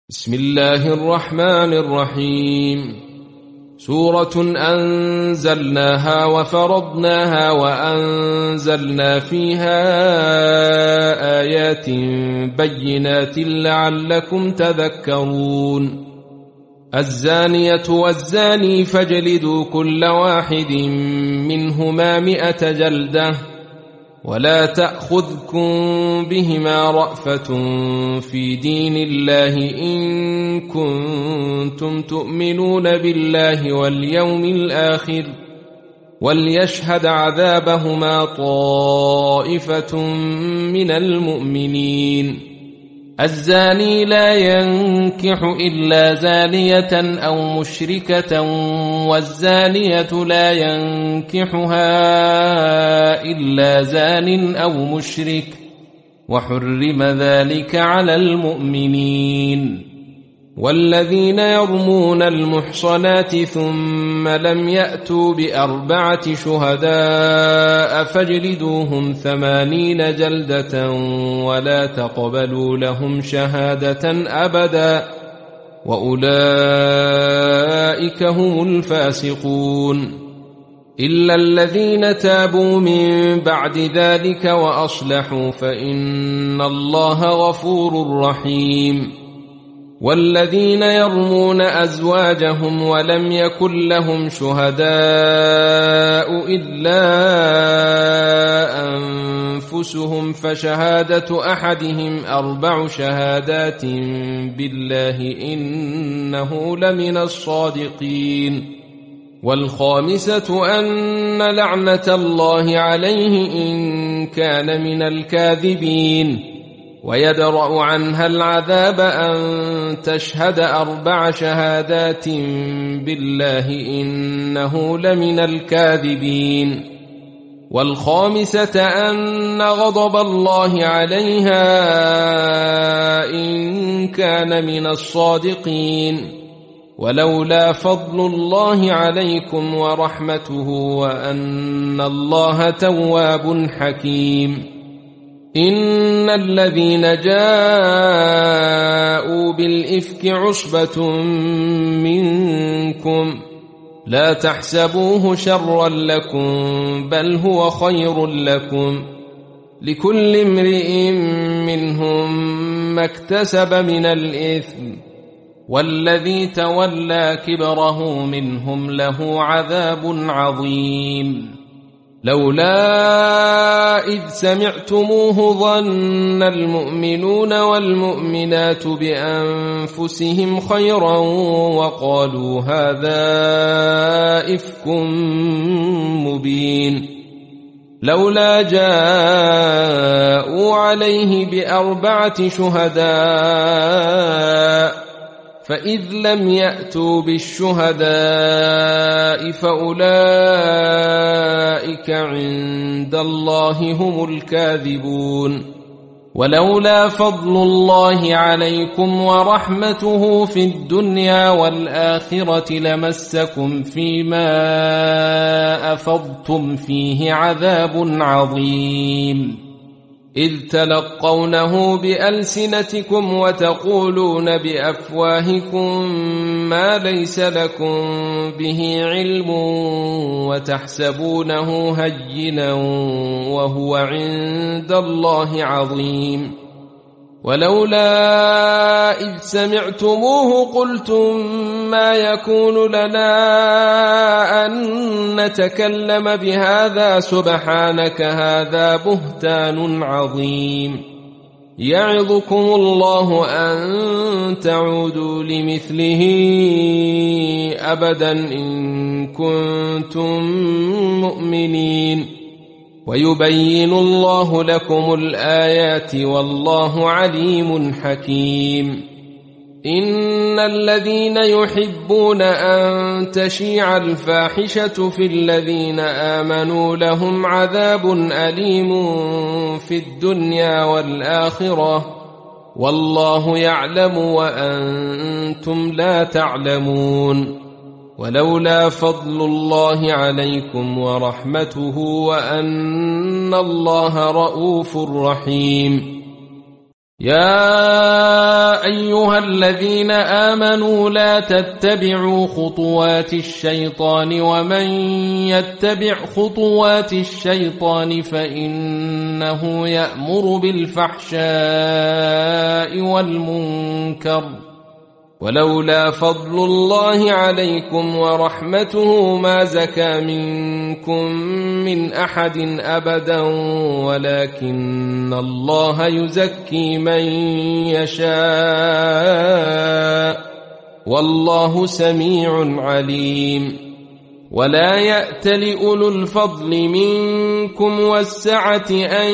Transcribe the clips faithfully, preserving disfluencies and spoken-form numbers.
بسم الله الرحمن الرحيم. سورة أنزلناها وفرضناها وأنزلنا فيها آيات بينات لعلكم تذكرون. الزانية والزاني فاجلدوا كل واحد منهما مئة جلدة ولا تأخذكم بهما رأفة في دين الله إن كنتم تؤمنون بالله واليوم الآخر وليشهد عذابهما طائفة من المؤمنين. الزاني لا ينكح إلا زانية أو مشركة والزانية لا ينكحها إلا زان أو مشرك وحرم ذلك على المؤمنين. والذين يرمون المحصنات ثم لم يأتوا بأربعة شهداء فاجلدوهم ثمانين جلدة ولا تقبلوا لهم شهادة أبدا وأولئك هم الفاسقون. إلا الذين تابوا من بعد ذلك وأصلحوا فإن الله غفور رحيم. والذين يرمون أزواجهم ولم يكن لهم شهداء إلا أنفسهم فشهادة أحدهم أربع شهادات بالله إنه لمن الصادقين. والخامسة أن لعنة الله عليه إن كان من الكاذبين. ويدرأ عنها العذاب أن تشهد أربع شهادات بالله إنه لمن الكاذبين. والخامسة أن غضب الله عليها إن كان من الصادقين. ولولا فضل الله عليكم ورحمته وأن الله تواب حكيم. إن الذين جاءوا بالإفك عصبة منكم لا تحسبوه شرا لكم بل هو خير لكم لكل امرئ منهم ما اكتسب من الإثم والذي تولى كبره منهم له عذاب عظيم. لولا إذ سمعتموه ظن المؤمنون والمؤمنات بأنفسهم خيرا وقالوا هذا إفك مبين. لولا جاءوا عليه بأربعة شهداء فإذ لم يأتوا بالشهداء فأولئك عند الله هم الكاذبون. ولولا فضل الله عليكم ورحمته في الدنيا والآخرة لمسكم فيما أفضتم فيه عذاب عظيم. إذ تلقونه بألسنتكم وتقولون بأفواهكم ما ليس لكم به علم وتحسبونه هينا وهو عند الله عظيم. ولولا إذ سمعتموه قلتم ما يكون لنا أن نتكلم بهذا سبحانك هذا بهتان عظيم. يعظكم الله أن تعودوا لمثله أبدا إن كنتم مؤمنين. ويبين الله لكم الآيات والله عليم حكيم. إن الذين يحبون أن تشيع الفاحشة في الذين آمنوا لهم عذاب أليم في الدنيا والآخرة والله يعلم وأنتم لا تعلمون. ولولا فضل الله عليكم ورحمته وأن الله رءوف رحيم. يا أيها الذين آمنوا لا تتبعوا خطوات الشيطان ومن يتبع خطوات الشيطان فإنه يأمر بالفحشاء والمنكر ولولا فضل الله عليكم ورحمته ما زكى منكم من أحد أبدا ولكن الله يزكي من يشاء والله سميع عليم ولا يأتل أولو الفضل منكم والسعة أن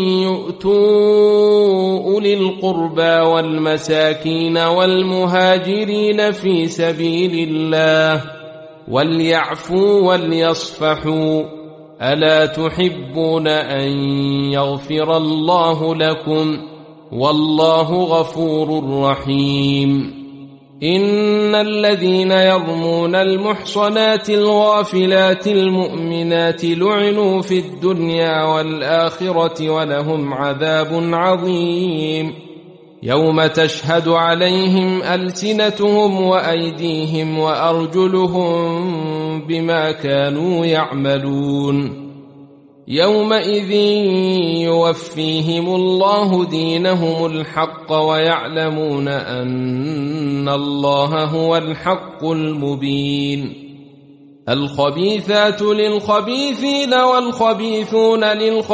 يؤتوا أولي القربى والمساكين والمهاجرين في سبيل الله وليعفوا وليصفحوا ألا تحبون أن يغفر الله لكم والله غفور رحيم إن الذين يرمون المحصنات الغافلات المؤمنات لعنوا في الدنيا والآخرة ولهم عذاب عظيم يوم تشهد عليهم ألسنتهم وأيديهم وأرجلهم بما كانوا يعملون يومئذ يوفيهم الله دينهم الحق ويعلمون أن الله هو الحق المبين الخبيثات للخبيثين والخبيثون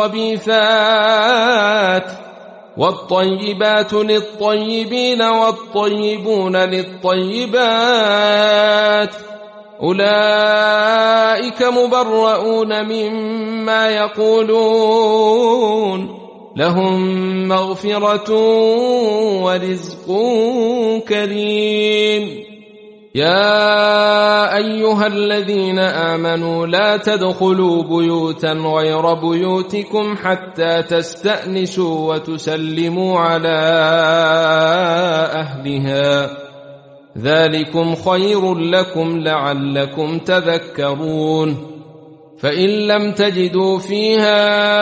للخبيثات والطيبات للطيبين والطيبون للطيبات أولئك مبرؤون مما يقولون لهم مغفرة ورزق كريم يا أيها الذين آمنوا لا تدخلوا بيوتا غير بيوتكم حتى تستأنسوا وتسلموا على أهلها ذلكم خير لكم لعلكم تذكرون فإن لم تجدوا فيها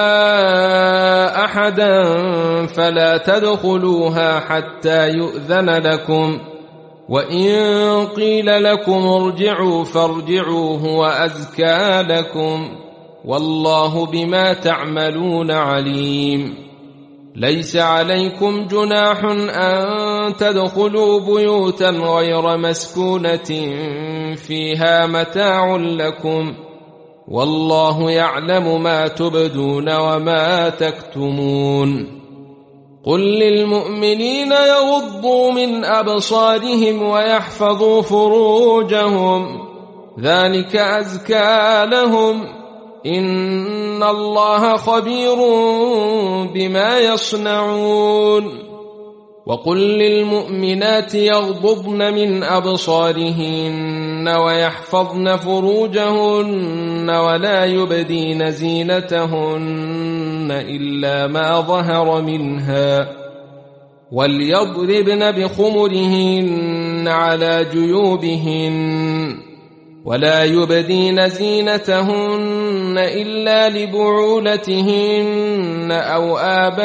أحدا فلا تدخلوها حتى يؤذن لكم وإن قيل لكم ارجعوا فارجعوا هو أزكى لكم والله بما تعملون عليم ليس عليكم جناح أن تدخلوا بيوتا غير مسكونة فيها متاع لكم والله يعلم ما تبدون وما تكتمون قل للمؤمنين يغضوا من أبصارهم ويحفظوا فروجهم ذلك أزكى لهم إن الله خبير بما يصنعون وقل للمؤمنات يغضضن من أبصارهن ويحفظن فروجهن ولا يبدين زينتهن إلا ما ظهر منها وليضربن بخمرهن على جيوبهن ولا يبدين زينتهن إلا لبعولتهن أو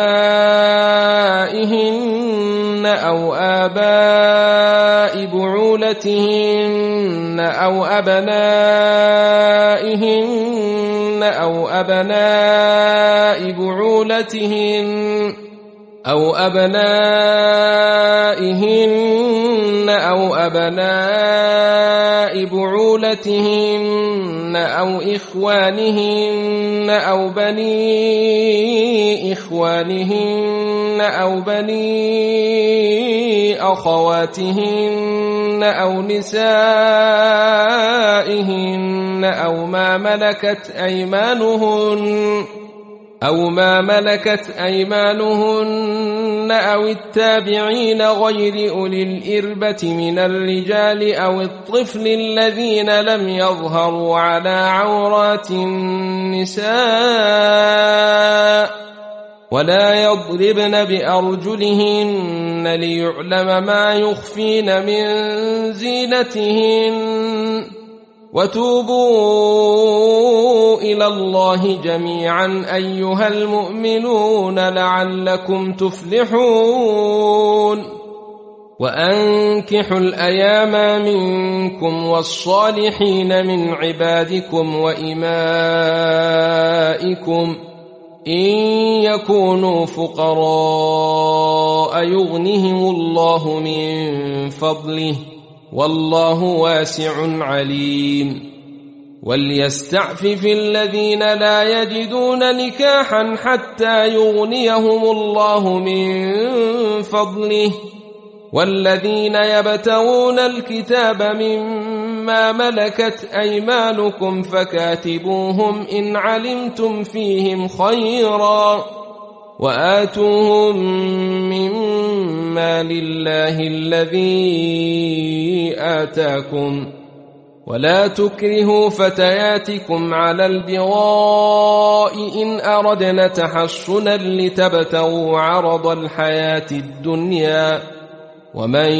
آبائهن أو آباء بعولتهن أو أبنائهن أو أبناء بعولتهن أو أبنائهن أو أبناء بعولتهن أو إخوانهن أو بني إخوانهن أو بني أخواتهن أو نسائهن أو ما ملكت أيمانهن أو ما ملكت أيمانهن أو التابعين غير أولي الإربة من الرجال أو الطفل الذين لم يظهروا على عورات النساء ولا يضربن بأرجلهن ليعلم ما يخفين من زينتهن وتوبوا إلى الله جميعا أيها المؤمنون لعلكم تفلحون وأنكحوا الأيام منكم والصالحين من عبادكم وإمائكم إن يكونوا فقراء يغنهم الله من فضله والله واسع عليم وليستعفف الذين لا يجدون نكاحا حتى يغنيهم الله من فضله والذين يبتغون الكتاب مما ملكت أيمانكم فكاتبوهم إن علمتم فيهم خيرا وآتوهم مما لله الذي آتاكم ولا تكرهوا فتياتكم على البغاء إن أردنا تحصنا لتبتغوا عرض الحياة الدنيا ومن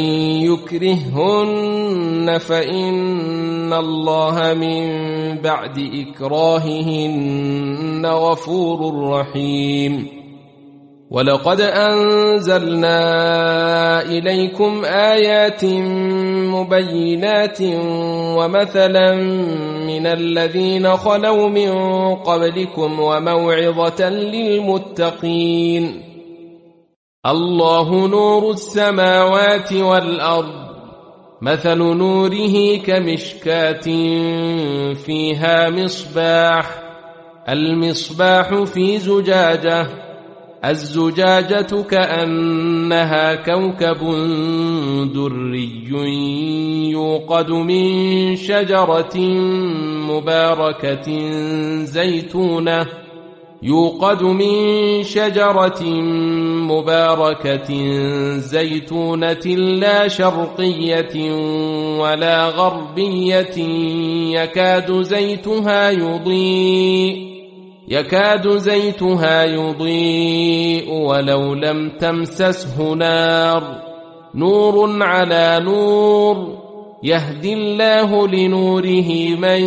يكرههن فإن الله من بعد إكراههن غفور رحيم ولقد أنزلنا إليكم آيات مبينات ومثلا من الذين خلوا من قبلكم وموعظة للمتقين الله نور السماوات والأرض مثل نوره كمشكاة فيها مصباح المصباح في زجاجة الزجاجة كأنها كوكب دري يوقد من شجرة مباركة زيتونة يوقد من شجرة مباركة زيتونة لا شرقية ولا غربية يكاد زيتها يضيء يكاد زيتها يضيء ولو لم تمسسه نار نور على نور يهدي الله لنوره من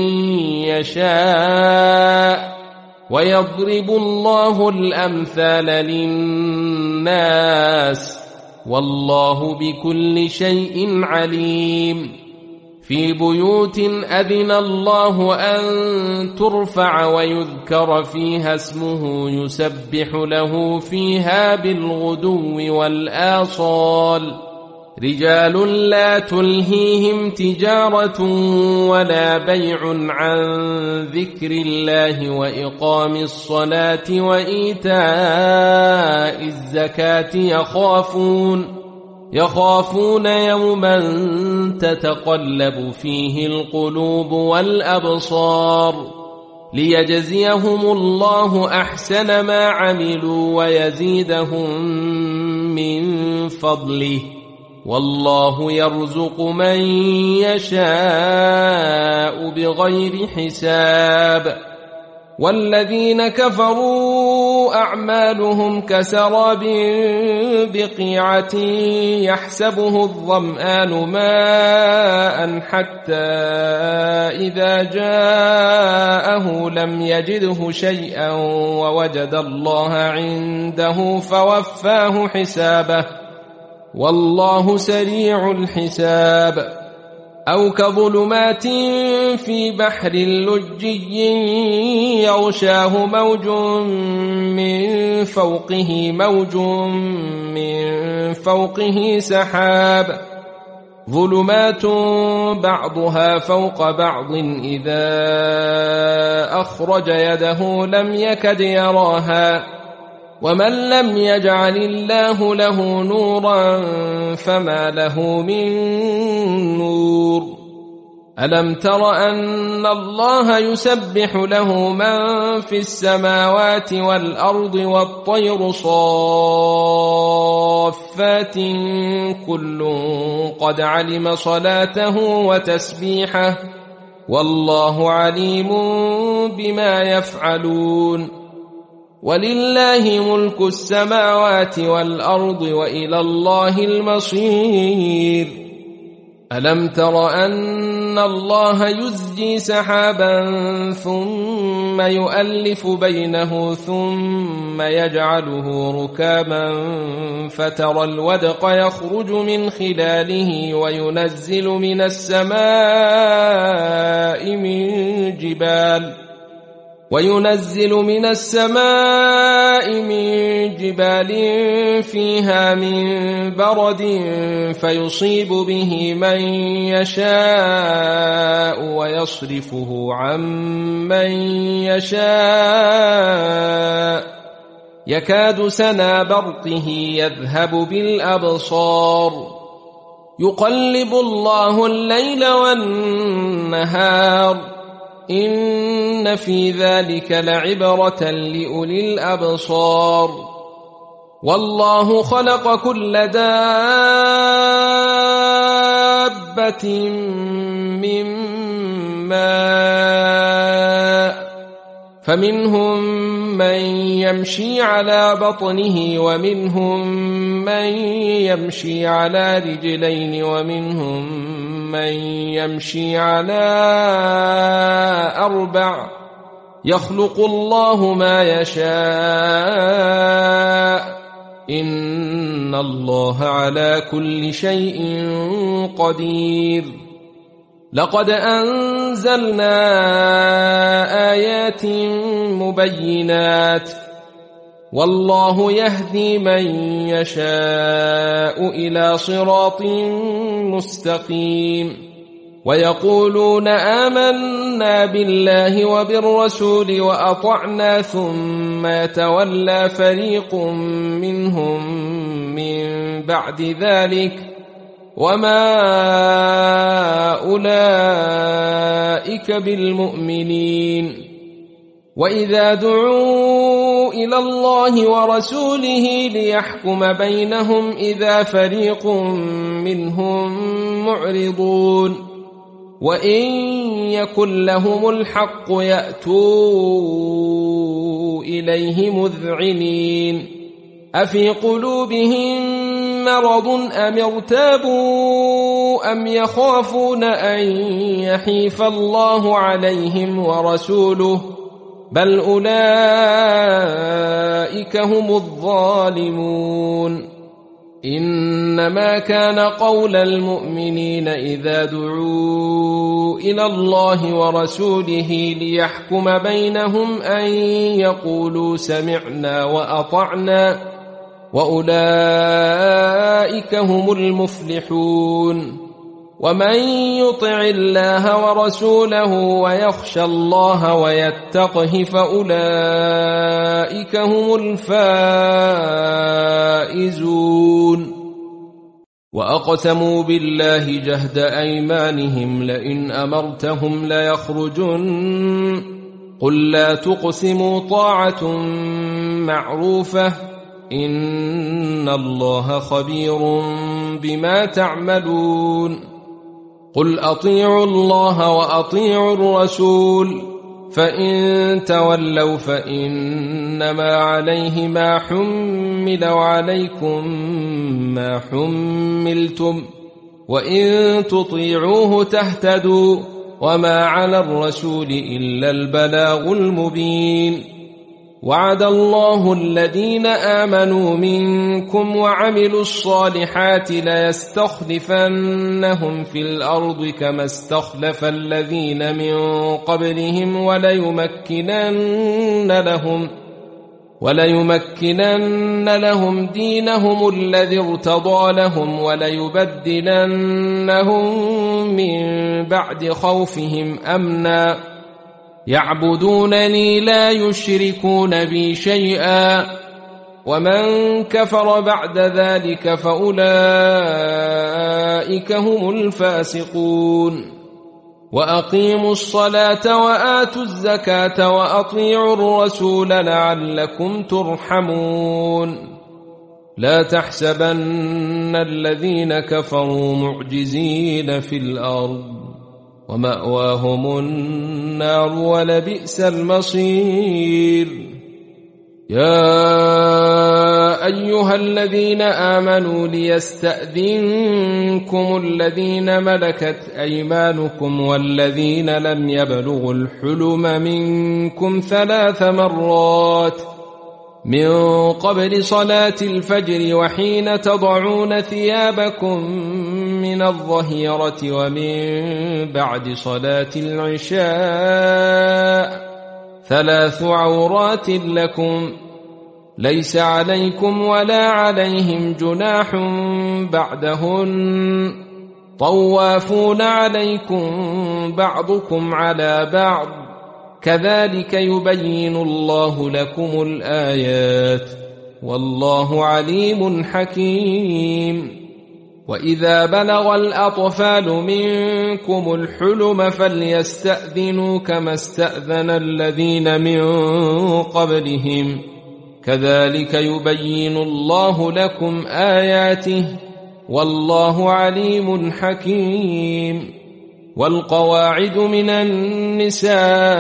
يشاء ويضرب الله الأمثال للناس والله بكل شيء عليم في بيوت أذن الله أن ترفع ويذكر فيها اسمه يسبح له فيها بالغدو والآصال رجال لا تلهيهم تجارة ولا بيع عن ذكر الله وإقام الصلاة وإيتاء الزكاة يخافون يخافون يوما تتقلب فيه القلوب والأبصار ليجزيهم الله أحسن ما عملوا ويزيدهم من فضله والله يرزق من يشاء بغير حساب والذين كفروا أعمالهم كسراب بقيعة يحسبه الظمآن ماء حتى إذا جاءه لم يجده شيئا ووجد الله عنده فوفاه حسابه والله سريع الحساب أو كظلمات في بحر لجي يغشاه موج من فوقه موج من فوقه سحاب ظلمات بعضها فوق بعض إذا أخرج يده لم يكد يراها ومن لم يجعل الله له نورا فما له من نور ألم تر أن الله يسبح له من في السماوات والأرض والطير صافات كل قد علم صلاته وتسبيحه والله عليم بما يفعلون ولله ملك السماوات والأرض وإلى الله المصير ألم تر أن الله يزجي سحابا ثم يؤلف بينه ثم يجعله ركاما فترى الودق يخرج من خلاله وينزل من السماء من جبال وينزل من السماء من جبال فيها من برد فيصيب به من يشاء ويصرفه عن من يشاء يكاد سنا برقه يذهب بالأبصار يقلب الله الليل والنهار إن في ذلك لعبرة لأولي الأبصار والله خلق كل دابة من ماء فمنهم من يمشي على بطنه ومنهم من يمشي على رجلين ومنهم من يمشي على أربع يخلق الله ما يشاء إن الله على كل شيء قدير لقد أنزلنا آيات مبينات والله يهدي من يشاء إلى صراط مستقيم ويقولون آمنا بالله وبالرسول وأطعنا ثم يتولى فريق منهم من بعد ذلك وما أولئك بالمؤمنين وإذا دعوا إلى الله ورسوله ليحكم بينهم إذا فريق منهم معرضون وإن يكن لهم الحق يأتوا إليه مذعنين أفي قلوبهم مرض أم ارتابوا أم يخافون أن يحيف الله عليهم ورسوله بل أولئك هم الظالمون إنما كان قول المؤمنين إذا دعوا إلى الله ورسوله ليحكم بينهم أن يقولوا سمعنا وأطعنا وأولئك هم المفلحون ومن يطع الله ورسوله ويخشى الله ويتقه فأولئك هم الفائزون وأقسموا بالله جهد أيمانهم لئن أمرتهم ليخرجن قل لا تقسموا طاعة معروفة إن الله خبير بما تعملون قل أطيعوا الله وأطيعوا الرسول فإن تولوا فإنما عليه ما حمل وعليكم ما حملتم وإن تطيعوه تهتدوا وما على الرسول إلا البلاغ المبين وعد الله الذين آمنوا منكم وعملوا الصالحات ليستخلفنهم في الأرض كما استخلف الذين من قبلهم وليمكنن لهم وليمكنن لهم دينهم الذي ارتضى لهم وليبدلنهم من بعد خوفهم أمنا يعبدونني لا يشركون بي شيئا ومن كفر بعد ذلك فأولئك هم الفاسقون وأقيموا الصلاة وآتوا الزكاة وأطيعوا الرسول لعلكم ترحمون لا تحسبن الذين كفروا معجزين في الأرض ومأواهم النار ولبئس المصير يا أيها الذين آمنوا ليستأذنكم الذين ملكت أيمانكم والذين لم يبلغوا الحلم منكم ثلاث مرات من قبل صلاة الفجر وحين تضعون ثيابكم من الظهيرة ومن بعد صلاة العشاء ثلاث عورات لكم ليس عليكم ولا عليهم جناح بعدهن طوافون عليكم بعضكم على بعض كذلك يبين الله لكم الآيات والله عليم حكيم. وإذا بلغ الأطفال منكم الحلم فليستأذنوا كما استأذن الذين من قبلهم كذلك يبين الله لكم آياته والله عليم حكيم. والقواعد من النساء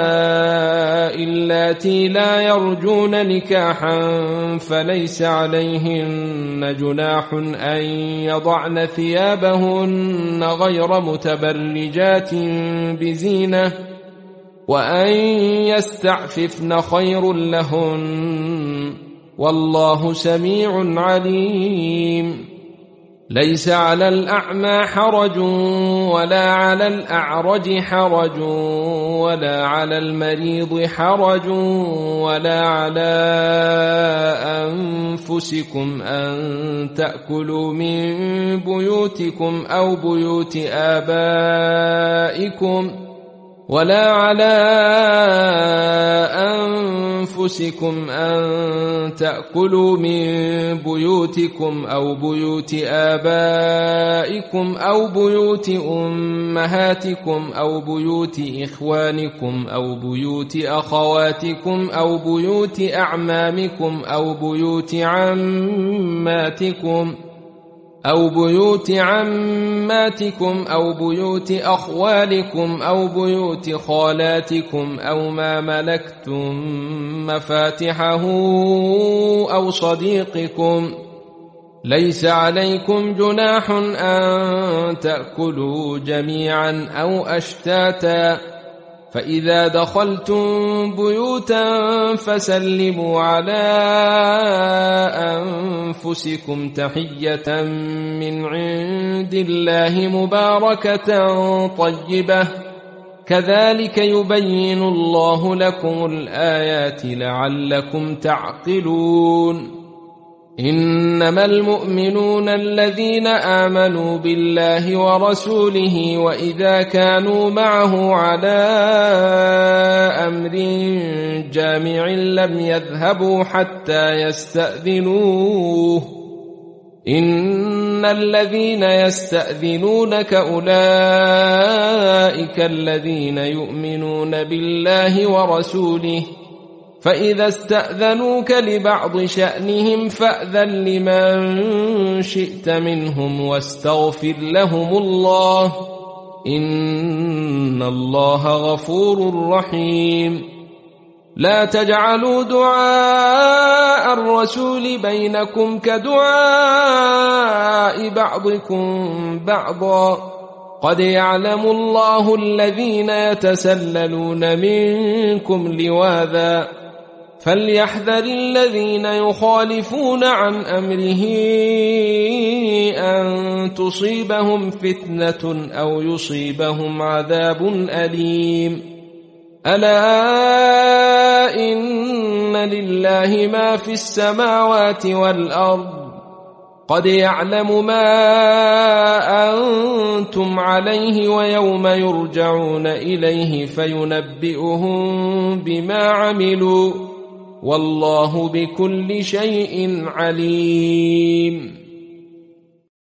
اللاتي لا يرجون نكاحا فليس عليهن جناح أن يضعن ثيابهن غير متبرجات بزينة وأن يستعففن خير لهن والله سميع عليم. ليس على الأعمى حرج ولا على الأعرج حرج ولا على المريض حرج ولا على أنفسكم أن تأكلوا من بيوتكم أو بيوت آبائكم ولا على أنفسكم أن تأكلوا من بيوتكم أو بيوت آبائكم أو بيوت أمهاتكم أو بيوت إخوانكم أو بيوت أخواتكم أو بيوت أعمامكم أو بيوت عماتكم أو بيوت عماتكم أو بيوت أخوالكم أو بيوت خالاتكم أو ما ملكتم مفاتحه أو صديقكم ليس عليكم جناح أن تأكلوا جميعا أو أشتاتا فإذا دخلتم بيوتا فسلموا على أنفسكم تحية من عند الله مباركة طيبة كذلك يبين الله لكم الآيات لعلكم تعقلون. إنما المؤمنون الذين آمنوا بالله ورسوله وإذا كانوا معه على أمر جامع لم يذهبوا حتى يستأذنوه إن الذين يستأذنونك أولئك الذين يؤمنون بالله ورسوله فإذا استأذنوك لبعض شأنهم فأذن لمن شئت منهم واستغفر لهم الله إن الله غفور رحيم. لا تجعلوا دعاء الرسول بينكم كدعاء بعضكم بعضا قد يعلم الله الذين يتسللون منكم لواذا فليحذر الذين يخالفون عن أمره أن تصيبهم فتنة أو يصيبهم عذاب أليم. ألا إن لله ما في السماوات والأرض قد يعلم ما أنتم عليه ويوم يرجعون إليه فينبئهم بما عملوا والله بكل شيء عليم.